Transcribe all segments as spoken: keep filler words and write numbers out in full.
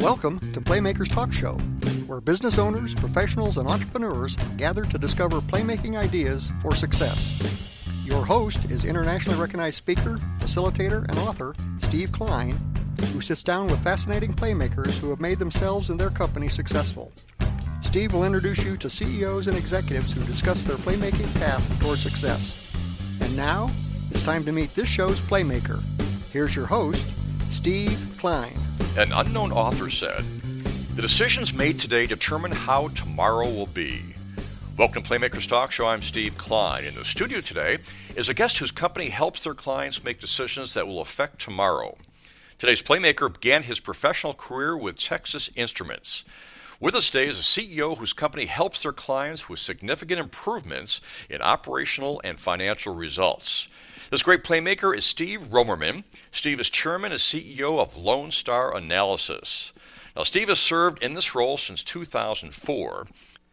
Welcome to Playmakers Talk Show, where business owners, professionals, and entrepreneurs gather to discover playmaking ideas for success. Your host is internationally recognized speaker, facilitator, and author Steve Klein, who sits down with fascinating playmakers who have made themselves and their company successful. Steve will introduce you to C E Os and executives who discuss their playmaking path toward success. And now, it's time to meet this show's playmaker. Here's your host, Steve Klein. An unknown author said, "The decisions made today determine how tomorrow will be." Welcome to Playmakers Talk Show. I'm Steve Klein. In the studio today is a guest whose company helps their clients make decisions that will affect tomorrow. Today's Playmaker began his professional career with Texas Instruments. With us today is a C E O whose company helps their clients with significant improvements in operational and financial results. This great playmaker is Steve Romerman. Steve is chairman and C E O of Lone Star Analysis. Now, Steve has served in this role since two thousand four.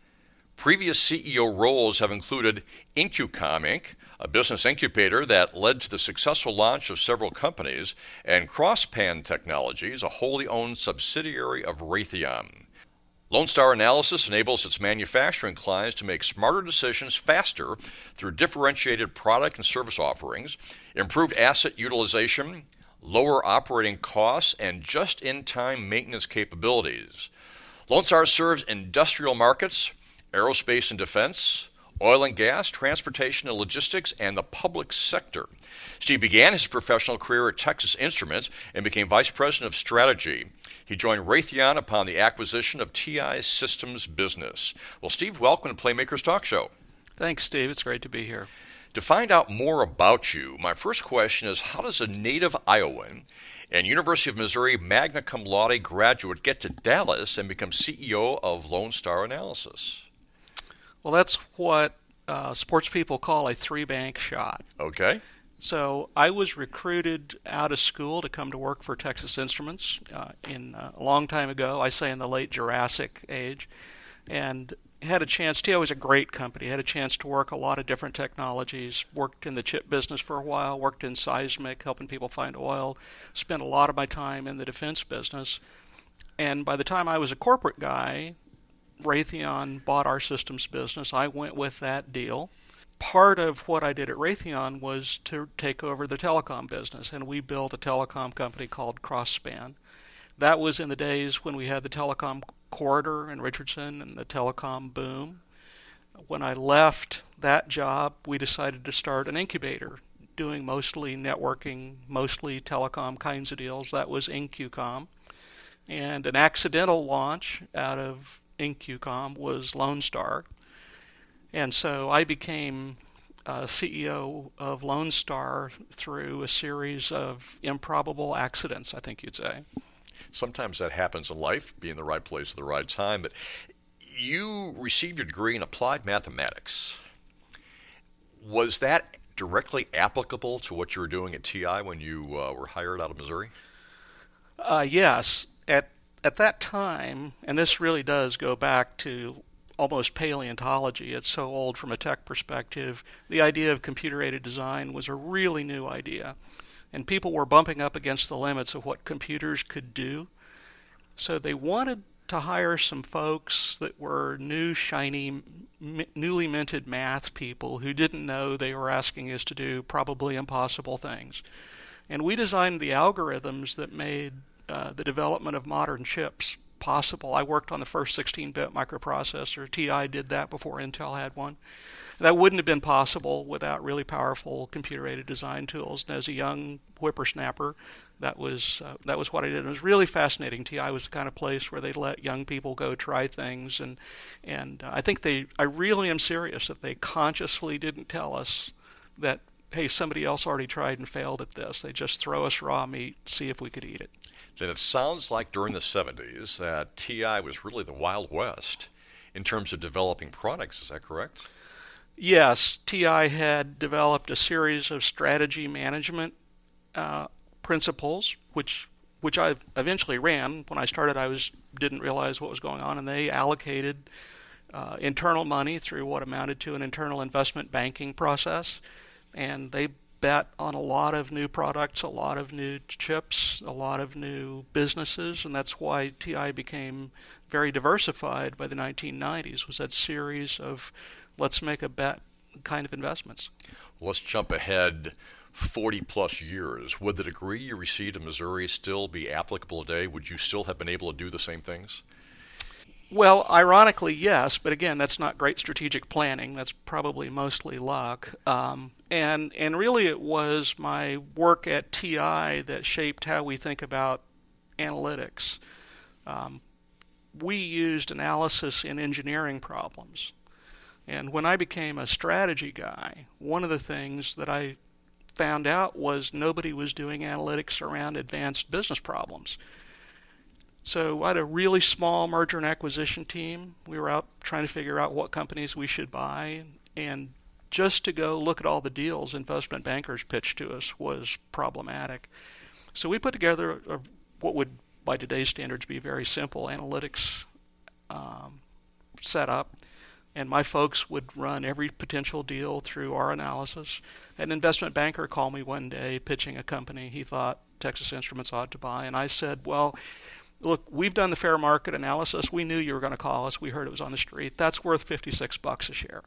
Previous C E O roles have included IncuCom, Incorporated, a business incubator that led to the successful launch of several companies, and CrossPan Technologies, a wholly owned subsidiary of Raytheon. Lone Star Analysis enables its manufacturing clients to make smarter decisions faster through differentiated product and service offerings, improved asset utilization, lower operating costs, and just-in-time maintenance capabilities. Lone Star serves industrial markets, aerospace and defense, oil and gas, transportation and logistics, and the public sector. Steve began his professional career at Texas Instruments and became vice president of strategy. He joined Raytheon upon the acquisition of T I Systems business. Well, Steve, welcome to Playmakers Talk Show. Thanks, Steve. It's great to be here. To find out more about you, my first question is, how does a native Iowan and University of Missouri magna cum laude graduate get to Dallas and become C E O of Lone Star Analysis? Well, that's what uh, sports people call a three-bank shot. Okay. So I was recruited out of school to come to work for Texas Instruments uh, in uh, a long time ago. I say in the late Jurassic age, and had a chance. T I was a great company. Had a chance to work a lot of different technologies. Worked in the chip business for a while. Worked in seismic, helping people find oil. Spent a lot of my time in the defense business. And by the time I was a corporate guy, Raytheon bought our systems business. I went with that deal. Part of what I did at Raytheon was to take over the telecom business, and we built a telecom company called CrossPan. That was in the days when we had the telecom corridor in Richardson and the telecom boom. When I left that job, we decided to start an incubator, doing mostly networking, mostly telecom kinds of deals. That was IncuCom. And an accidental launch out of IncuCom was Lone Star. And so I became uh, C E O of Lone Star through a series of improbable accidents, I think you'd say. Sometimes that happens in life, be in the right place at the right time. But you received your degree in applied mathematics. Was that directly applicable to what you were doing at T I when you uh, were hired out of Missouri? Uh, yes. At at that time, and this really does go back to almost paleontology. It's so old from a tech perspective. The idea of computer-aided design was a really new idea, and people were bumping up against the limits of what computers could do. So they wanted to hire some folks that were new, shiny, m- newly minted math people who didn't know they were asking us to do probably impossible things. And we designed the algorithms that made uh, the development of modern chips possible. I worked on the first sixteen-bit microprocessor. T I did that before Intel had one. That wouldn't have been possible without really powerful computer-aided design tools. And as a young whippersnapper, that was uh, that was what I did. It was really fascinating. T I was the kind of place where they let young people go try things, and and uh, I think they. I really am serious that they consciously didn't tell us that, hey, somebody else already tried and failed at this. They just throw us raw meat, see if we could eat it. Then it sounds like during the seventies that T I was really the Wild West in terms of developing products. Is that correct? Yes. T I had developed a series of strategy management uh, principles, which which I eventually ran. When I started, I was didn't realize what was going on, and they allocated uh, internal money through what amounted to an internal investment banking process, and they bet on a lot of new products, a lot of new chips, a lot of new businesses, and that's why T I became very diversified by the nineteen nineties, was that series of let's make a bet kind of investments. Let's jump ahead forty plus years. Would the degree you received in Missouri still be applicable today? Would you still have been able to do the same things? Well, ironically, yes, but again, that's not great strategic planning. That's probably mostly luck. Um, and and really it was my work at T I that shaped how we think about analytics. Um, we used analysis in engineering problems. And when I became a strategy guy, one of the things that I found out was nobody was doing analytics around advanced business problems. So I had a really small merger and acquisition team. We were out trying to figure out what companies we should buy, and just to go look at all the deals investment bankers pitched to us was problematic. So we put together a, what would, by today's standards, be very simple analytics um, setup, and my folks would run every potential deal through our analysis. An investment banker called me one day pitching a company he thought Texas Instruments ought to buy, and I said, well, look, we've done the fair market analysis. We knew you were going to call us. We heard it was on the street. That's worth fifty-six bucks a share.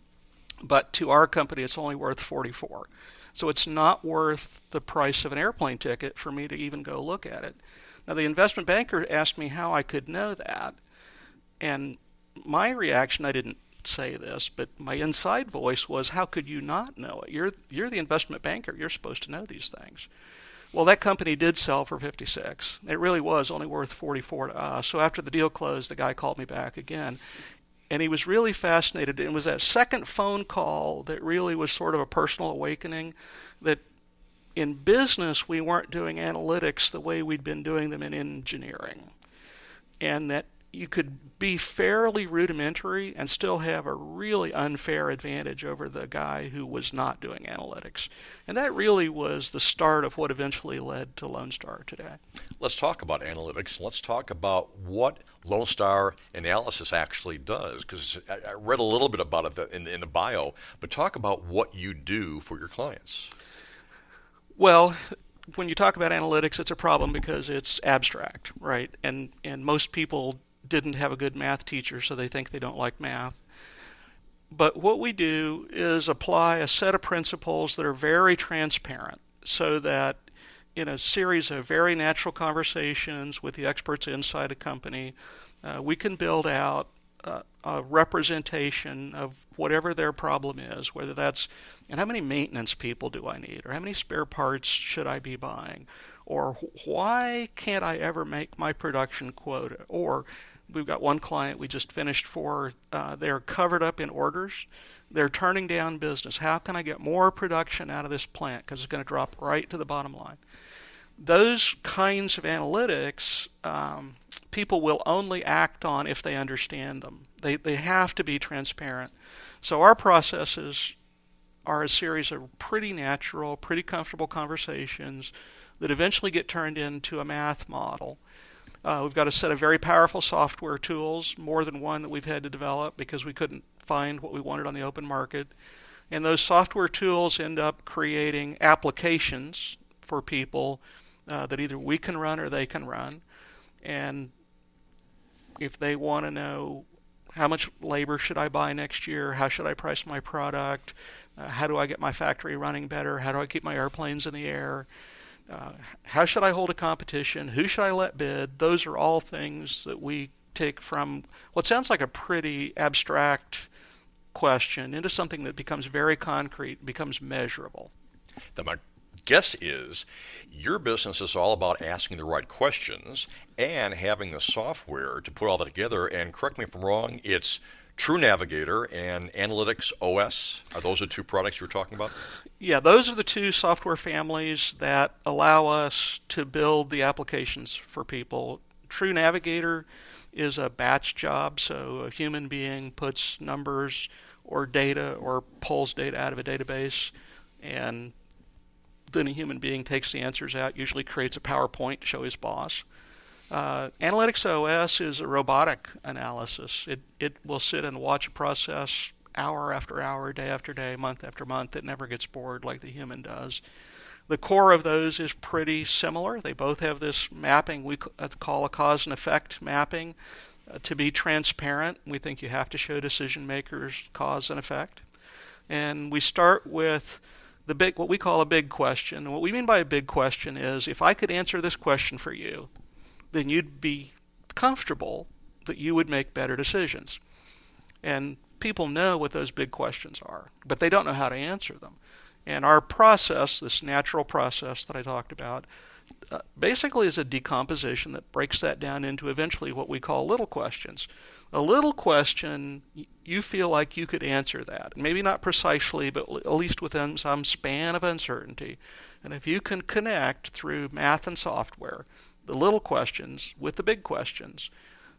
But to our company, it's only worth forty-four. So it's not worth the price of an airplane ticket for me to even go look at it. Now, the investment banker asked me how I could know that. And my reaction, I didn't say this, but my inside voice was, how could you not know it? You're you're the investment banker. You're supposed to know these things. Well, that company did sell for fifty-six. It really was only worth forty-four to us. So after the deal closed, the guy called me back again, and he was really fascinated. It was that second phone call that really was sort of a personal awakening, that in business we weren't doing analytics the way we'd been doing them in engineering, and that you could be fairly rudimentary and still have a really unfair advantage over the guy who was not doing analytics. And that really was the start of what eventually led to Lone Star today. Let's talk about analytics. Let's talk about what Lone Star Analysis actually does, because I read a little bit about it in the, in the bio, but talk about what you do for your clients. Well, when you talk about analytics, it's a problem because it's abstract, right? And and most people didn't have a good math teacher, so they think they don't like math. But what we do is apply a set of principles that are very transparent, so that in a series of very natural conversations with the experts inside a company, uh, we can build out uh, a representation of whatever their problem is, whether that's, and how many maintenance people do I need, or how many spare parts should I be buying, or why can't I ever make my production quota, or we've got one client we just finished for. Uh, they're covered up in orders. They're turning down business. How can I get more production out of this plant? Because it's going to drop right to the bottom line. Those kinds of analytics, um, people will only act on if they understand them. They they have to be transparent. So our processes are a series of pretty natural, pretty comfortable conversations that eventually get turned into a math model. Uh, we've got a set of very powerful software tools, more than one that we've had to develop because we couldn't find what we wanted on the open market. And those software tools end up creating applications for people uh, that either we can run or they can run. And if they want to know how much labor should I buy next year, how should I price my product, uh, how do I get my factory running better, how do I keep my airplanes in the air, Uh, how should I hold a competition? Who should I let bid? Those are all things that we take from what sounds like a pretty abstract question into something that becomes very concrete, becomes measurable. Then my guess is your business is all about asking the right questions and having the software to put all that together. And correct me if I'm wrong, it's True Navigator and Analytics O S. Are those the two products you're talking about? Yeah, those are the two software families that allow us to build the applications for people. True Navigator is a batch job, so a human being puts numbers or data or pulls data out of a database, and then a human being takes the answers out, usually creates a PowerPoint to show his boss. Uh, Analytics O S is a robotic analysis. It it will sit and watch a process hour after hour, day after day, month after month. It never gets bored like the human does. The core of those is pretty similar. They both have this mapping we call a cause and effect mapping. Uh, to be transparent, we think you have to show decision makers cause and effect. And we start with the big, what we call a big question. And what we mean by a big question is, if I could answer this question for you, then you'd be comfortable that you would make better decisions. And people know what those big questions are, but they don't know how to answer them. And our process, this natural process that I talked about, uh, basically is a decomposition that breaks that down into eventually what we call little questions. A little question, you feel like you could answer that. Maybe not precisely, but at least within some span of uncertainty. And if you can connect through math and software the little questions with the big questions,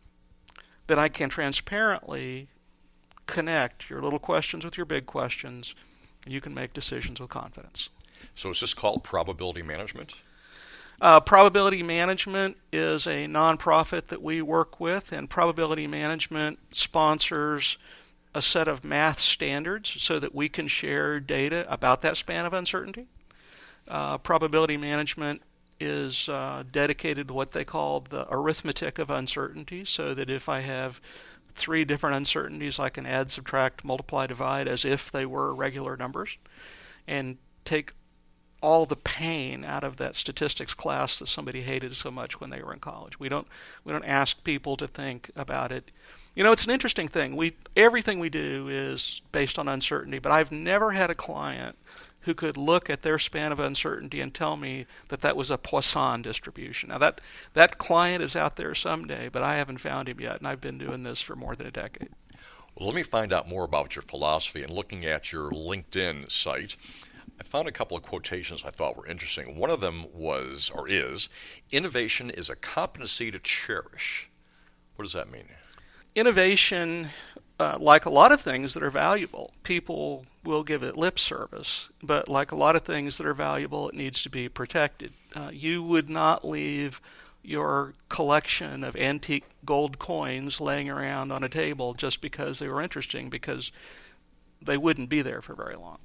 then I can transparently connect your little questions with your big questions, and you can make decisions with confidence. So is this called probability management? Uh, probability management is a nonprofit that we work with, and probability management sponsors a set of math standards so that we can share data about that span of uncertainty. Uh, probability management is uh, dedicated to what they call the arithmetic of uncertainty, so that if I have three different uncertainties, I can add, subtract, multiply, divide as if they were regular numbers, and take all the pain out of that statistics class that somebody hated so much when they were in college. We don't we don't ask people to think about it. You know, it's an interesting thing. We everything we do is based on uncertainty, but I've never had a client who could look at their span of uncertainty and tell me that that was a Poisson distribution. Now, that that client is out there someday, but I haven't found him yet, and I've been doing this for more than a decade. Well, let me find out more about your philosophy. And looking at your LinkedIn site, I found a couple of quotations I thought were interesting. One of them was, or is, innovation is a competency to cherish. What does that mean? Innovation, uh, like a lot of things that are valuable, people will give it lip service, but like a lot of things that are valuable, it needs to be protected. Uh, you would not leave your collection of antique gold coins laying around on a table just because they were interesting, because they wouldn't be there for very long.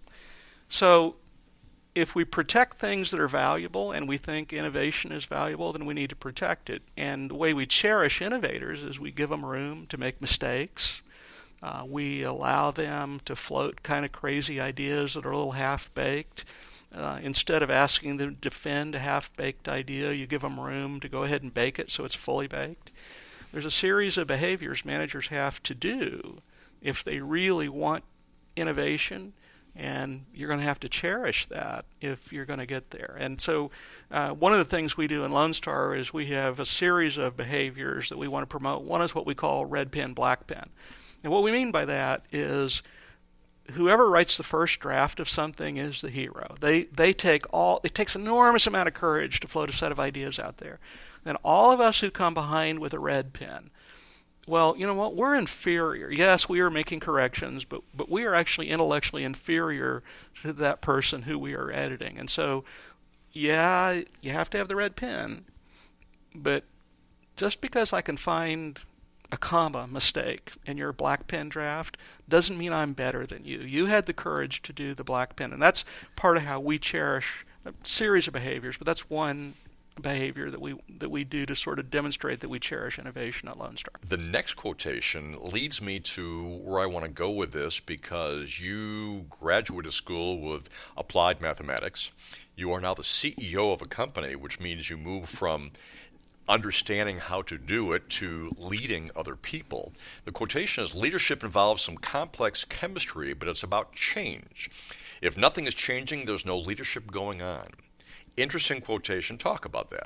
So if we protect things that are valuable and we think innovation is valuable, then we need to protect it. And the way we cherish innovators is we give them room to make mistakes. Uh, we allow them to float kind of crazy ideas that are a little half-baked. Uh, instead of asking them to defend a half-baked idea, you give them room to go ahead and bake it so it's fully baked. There's a series of behaviors managers have to do if they really want innovation, and you're going to have to cherish that if you're going to get there. And so uh, one of the things we do in Lone Star is we have a series of behaviors that we want to promote. One is what we call red pen, black pen. And what we mean by that is whoever writes the first draft of something is the hero. They they take all, it takes an enormous amount of courage to float a set of ideas out there. Then all of us who come behind with a red pen, well, you know what? We're inferior. Yes, we are making corrections, but but we are actually intellectually inferior to that person who we are editing. And so, yeah, you have to have the red pen, but just because I can find a comma mistake in your black pen draft doesn't mean I'm better than you. You had the courage to do the black pen, and that's part of how we cherish a series of behaviors, but that's one behavior that we that we do to sort of demonstrate that we cherish innovation at Lone Star. The next quotation leads me to where I want to go with this, because you graduated school with applied mathematics. You are now the C E O of a company, which means you move from understanding how to do it to leading other people. The quotation is, leadership involves some complex chemistry, but it's about change. If nothing is changing, there's no leadership going on. Interesting quotation. Talk about that.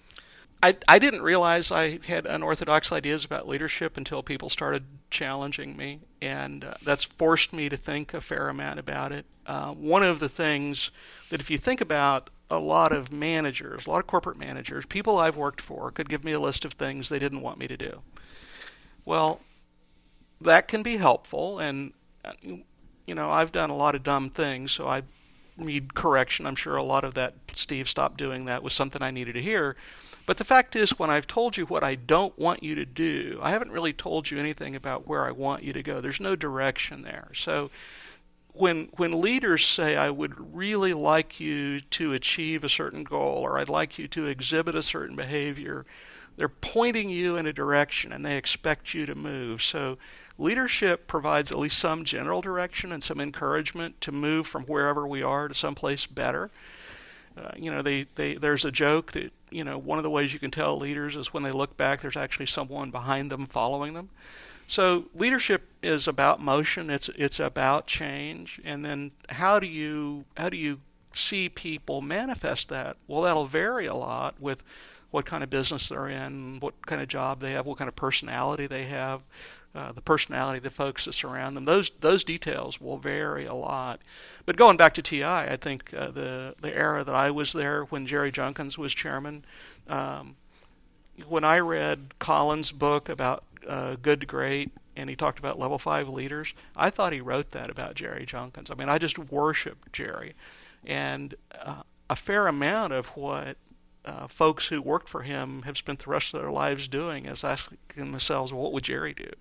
I, I didn't realize I had unorthodox ideas about leadership until people started challenging me, and uh, that's forced me to think a fair amount about it. Uh, one of the things that if you think about a lot of managers, a lot of corporate managers, people I've worked for could give me a list of things they didn't want me to do. Well, that can be helpful, and you know, I've done a lot of dumb things, so I need correction. I'm sure a lot of that, Steve, stop doing that, was something I needed to hear. But the fact is, when I've told you what I don't want you to do, I haven't really told you anything about where I want you to go. There's no direction there. So when when leaders say, I would really like you to achieve a certain goal, or I'd like you to exhibit a certain behavior, they're pointing you in a direction and they expect you to move. So leadership provides at least some general direction and some encouragement to move from wherever we are to someplace better. Uh, you know, they, they there's a joke that, you know, one of the ways you can tell leaders is when they look back, there's actually someone behind them following them. So leadership is about motion. It's it's about change. And then how do you how do you see people manifest that? Well, that'll vary a lot with what kind of business they're in, what kind of job they have, what kind of personality they have, uh, the personality of the folks that surround them. Those those details will vary a lot. But going back to T I, I think uh, the the era that I was there when Jerry Junkins was chairman, um, when I read Collins' book about uh, Good to Great, and he talked about level five leaders, I thought he wrote that about Jerry Junkins. I mean, I just worshiped Jerry. And uh, a fair amount of what uh, folks who worked for him have spent the rest of their lives doing is asking themselves, well, what would Jerry do?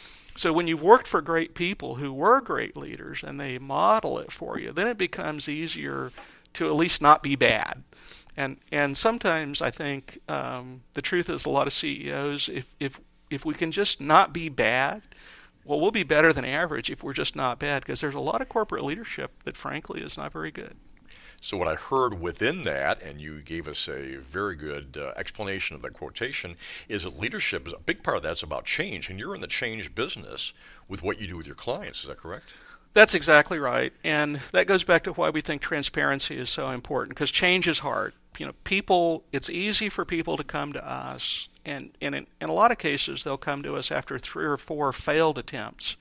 So when you've worked for great people who were great leaders and they model it for you, then it becomes easier to at least not be bad. And and sometimes I think um, the truth is a lot of C E Os, if, if if we can just not be bad, well, we'll be better than average if we're just not bad, because there's a lot of corporate leadership that frankly is not very good. So what I heard within that, and you gave us a very good uh, explanation of that quotation, is that leadership is a big part of that's about change, and you're in the change business with what you do with your clients. Is that correct? That's exactly right, and that goes back to why we think transparency is so important, because change is hard. You know, people, it's easy for people to come to us, and, and in, in a lot of cases they'll come to us after three or four failed attempts.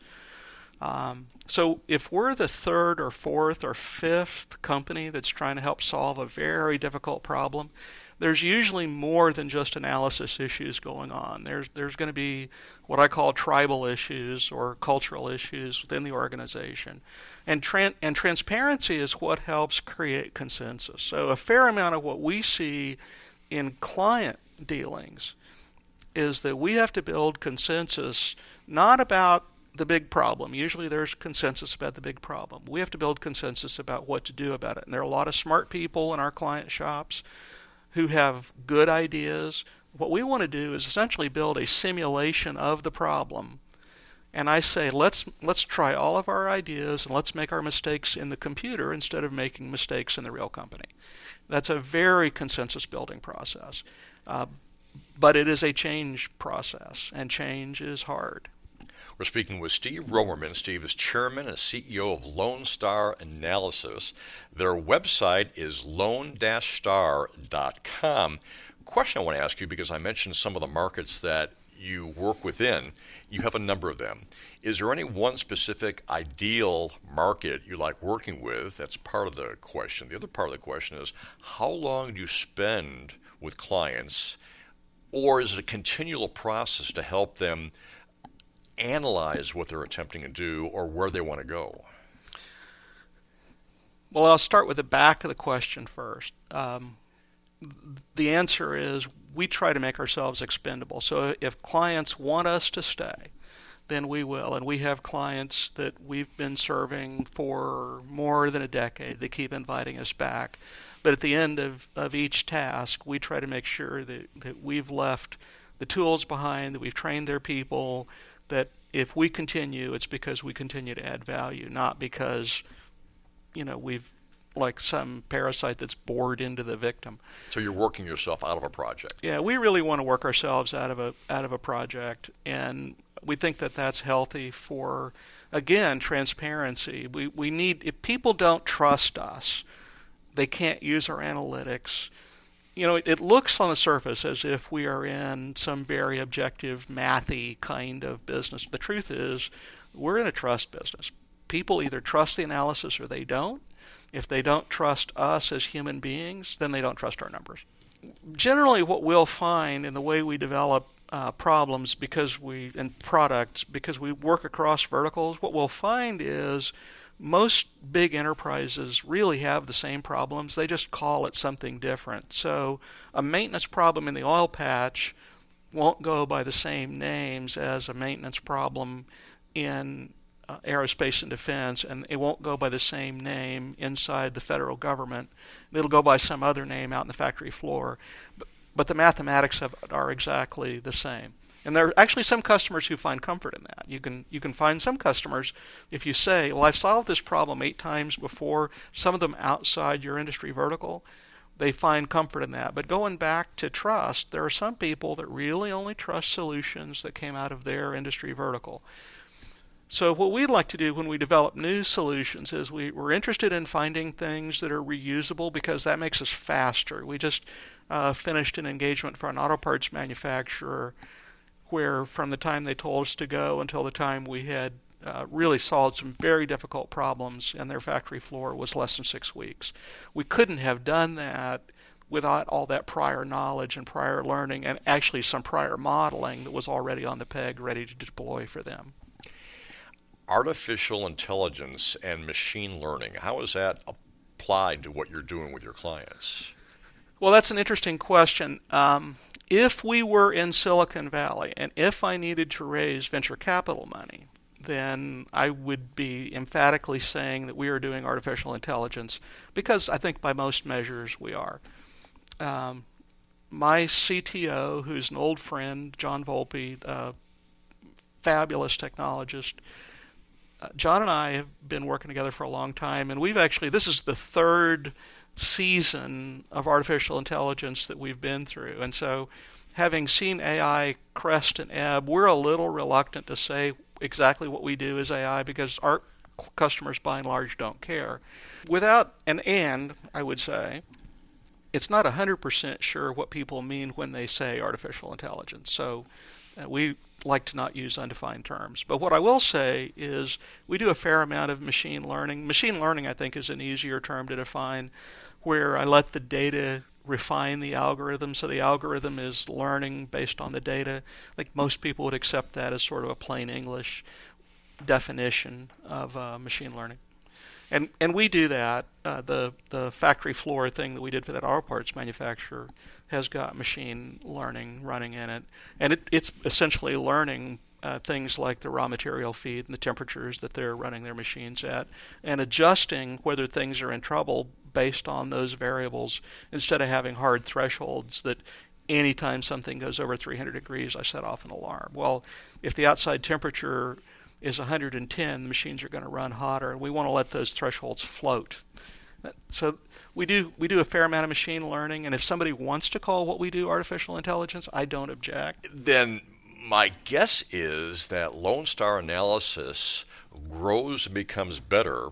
Um, so if we're the third or fourth or fifth company that's trying to help solve a very difficult problem, there's usually more than just analysis issues going on. There's there's going to be what I call tribal issues or cultural issues within the organization. And tran- and transparency is what helps create consensus. So a fair amount of what we see in client dealings is that we have to build consensus not about the big problem. Usually there's consensus about the big problem. We have to build consensus about what to do about it. And there are a lot of smart people in our client shops who have good ideas. What we want to do is essentially build a simulation of the problem. And I say, let's let's try all of our ideas and let's make our mistakes in the computer instead of making mistakes in the real company. That's a very consensus building process. Uh, but it is a change process, and change is hard. We're speaking with Steve Romerman. Steve is chairman and C E O of Lone Star Analysis. Their website is lone dash star dot com. Question I want to ask you, because I mentioned some of the markets that you work within. You have a number of them. Is there any one specific ideal market you like working with? That's part of the question. The other part of the question is, how long do you spend with clients, or is it a continual process to help them analyze what they're attempting to do or where they want to go? Well, I'll start with the back of the question first. Um, the answer is we try to make ourselves expendable. So if clients want us to stay, then we will. And we have clients that we've been serving for more than a decade. They keep inviting us back. But at the end of, of each task, we try to make sure that, that we've left the tools behind, that we've trained their people, that if we continue, it's because we continue to add value, not because, you know, we've like some parasite that's bored into the victim. So you're working yourself out of a project. Yeah, we really want to work ourselves out of a out of a project, and we think that that's healthy for, again, transparency. We we need, if people don't trust us, they can't use our analytics. You know, it, it looks on the surface as if we are in some very objective, mathy kind of business. The truth is, we're in a trust business. People either trust the analysis or they don't. If they don't trust us as human beings, then they don't trust our numbers. Generally, what we'll find in the way we develop uh, problems because we and products, because we work across verticals, what we'll find is most big enterprises really have the same problems. They just call it something different. So a maintenance problem in the oil patch won't go by the same names as a maintenance problem in uh, aerospace and defense, and it won't go by the same name inside the federal government. It'll go by some other name out in the factory floor. But, but the mathematics of it are exactly the same. And there are actually some customers who find comfort in that. You can you can find some customers, if you say, well, I've solved this problem eight times before, some of them outside your industry vertical, they find comfort in that. But going back to trust, there are some people that really only trust solutions that came out of their industry vertical. So what we'd like to do when we develop new solutions is we, we're interested in finding things that are reusable because that makes us faster. We just uh, finished an engagement for an auto parts manufacturer where from the time they told us to go until the time we had uh, really solved some very difficult problems in their factory floor was less than six weeks. We couldn't have done that without all that prior knowledge and prior learning and actually some prior modeling that was already on the peg ready to deploy for them. Artificial intelligence and machine learning, how is that applied to what you're doing with your clients? Well, that's an interesting question. Um, If we were in Silicon Valley and if I needed to raise venture capital money, then I would be emphatically saying that we are doing artificial intelligence because I think by most measures we are. Um, my C T O, who's an old friend, John Volpe, a fabulous technologist, uh, John and I have been working together for a long time, and we've actually, this is the third season of artificial intelligence that we've been through. And so having seen A I crest and ebb, we're a little reluctant to say exactly what we do is A I because our customers by and large don't care. Without an and, I would say, it's not one hundred percent sure what people mean when they say artificial intelligence. So uh, we like to not use undefined terms. But what I will say is we do a fair amount of machine learning. Machine learning, I think, is an easier term to define, where I let the data refine the algorithm, so the algorithm is learning based on the data. I think most people would accept that as sort of a plain English definition of uh, machine learning. And and we do that. Uh, the the factory floor thing that we did for that auto parts manufacturer has got machine learning running in it, and it, it's essentially learning uh, things like the raw material feed and the temperatures that they're running their machines at, and adjusting whether things are in trouble based on those variables instead of having hard thresholds that anytime something goes over three hundred degrees, I set off an alarm. Well, if the outside temperature is one hundred ten, the machines are going to run hotter, and we want to let those thresholds float. So we do we do a fair amount of machine learning, and if somebody wants to call what we do artificial intelligence, I don't object. Then my guess is that Lone Star Analysis grows and becomes better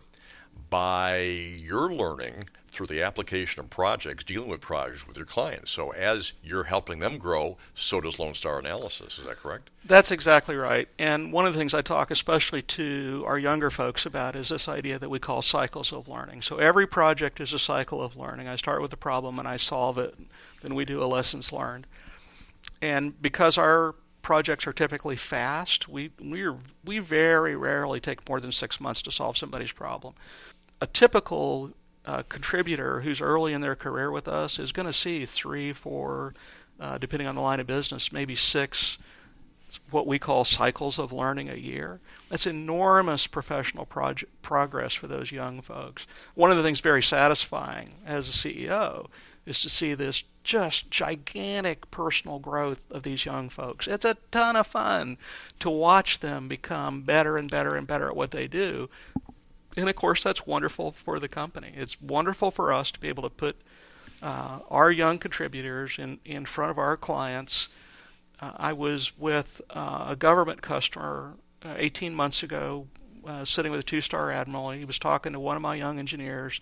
by your learning through the application of projects, dealing with projects with your clients. So as you're helping them grow, so does Lone Star Analysis. Is that correct? That's exactly right. And one of the things I talk especially to our younger folks about is this idea that we call cycles of learning. So every project is a cycle of learning. I start with the problem and I solve it. Then we do a lessons learned. And because our projects are typically fast, we we we very rarely take more than six months to solve somebody's problem. A typical uh, contributor who's early in their career with us is going to see three, four, uh, depending on the line of business, maybe six, what we call cycles of learning a year. That's enormous professional project progress for those young folks. One of the things very satisfying as a C E O is to see this just gigantic personal growth of these young folks. It's a ton of fun to watch them become better and better and better at what they do. And of course, that's wonderful for the company. It's wonderful for us to be able to put uh, our young contributors in, in front of our clients. Uh, I was with uh, a government customer uh, eighteen months ago, uh, sitting with a two-star admiral. He was talking to one of my young engineers,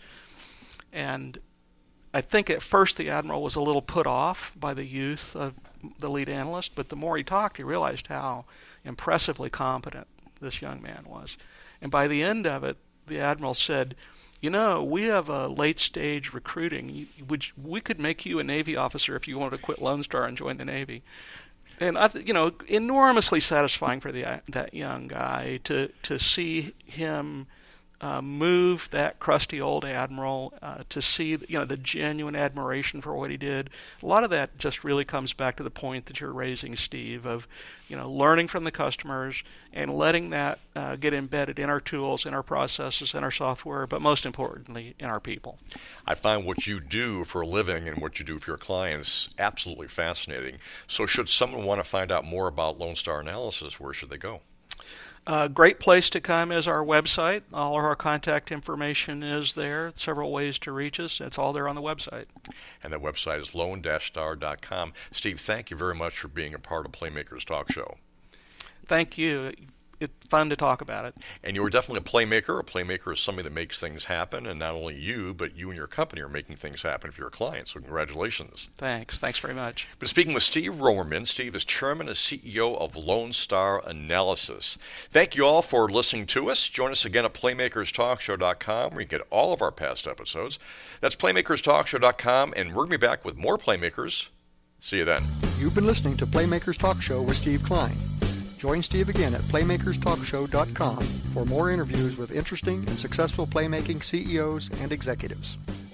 and I think at first the admiral was a little put off by the youth of the lead analyst, but the more he talked, he realized how impressively competent this young man was. And by the end of it, the admiral said, you know, we have a late-stage recruiting. You, would, we could make you a Navy officer if you wanted to quit Lone Star and join the Navy. And, I, you know, enormously satisfying for the, that young guy to, to see him uh, move that crusty old admiral uh, to see, you know, the genuine admiration for what he did. A lot of that just really comes back to the point that you're raising, Steve, of, you know, learning from the customers and letting that uh, get embedded in our tools, in our processes, in our software, but most importantly, in our people. I find what you do for a living and what you do for your clients absolutely fascinating. So should someone want to find out more about Lone Star Analysis, where should they go? A uh, great place to come is our website. All of our contact information is there. Several ways to reach us. It's all there on the website. And that website is lone dash star dot com. Steve, thank you very much for being a part of Playmakers Talk Show. Thank you. It's fun to talk about it. And you were definitely a playmaker. A playmaker is somebody that makes things happen, and not only you, but you and your company are making things happen for your clients. So congratulations. Thanks. Thanks very much. But speaking with Steve Romerman, Steve is Chairman and C E O of Lone Star Analysis. Thank you all for listening to us. Join us again at playmakers talk show dot com, where you get all of our past episodes. That's playmakers talk show dot com, and we're going to be back with more Playmakers. See you then. You've been listening to Playmakers Talk Show with Steve Klein. Join Steve again at playmakers talk show dot com for more interviews with interesting and successful playmaking C E Os and executives.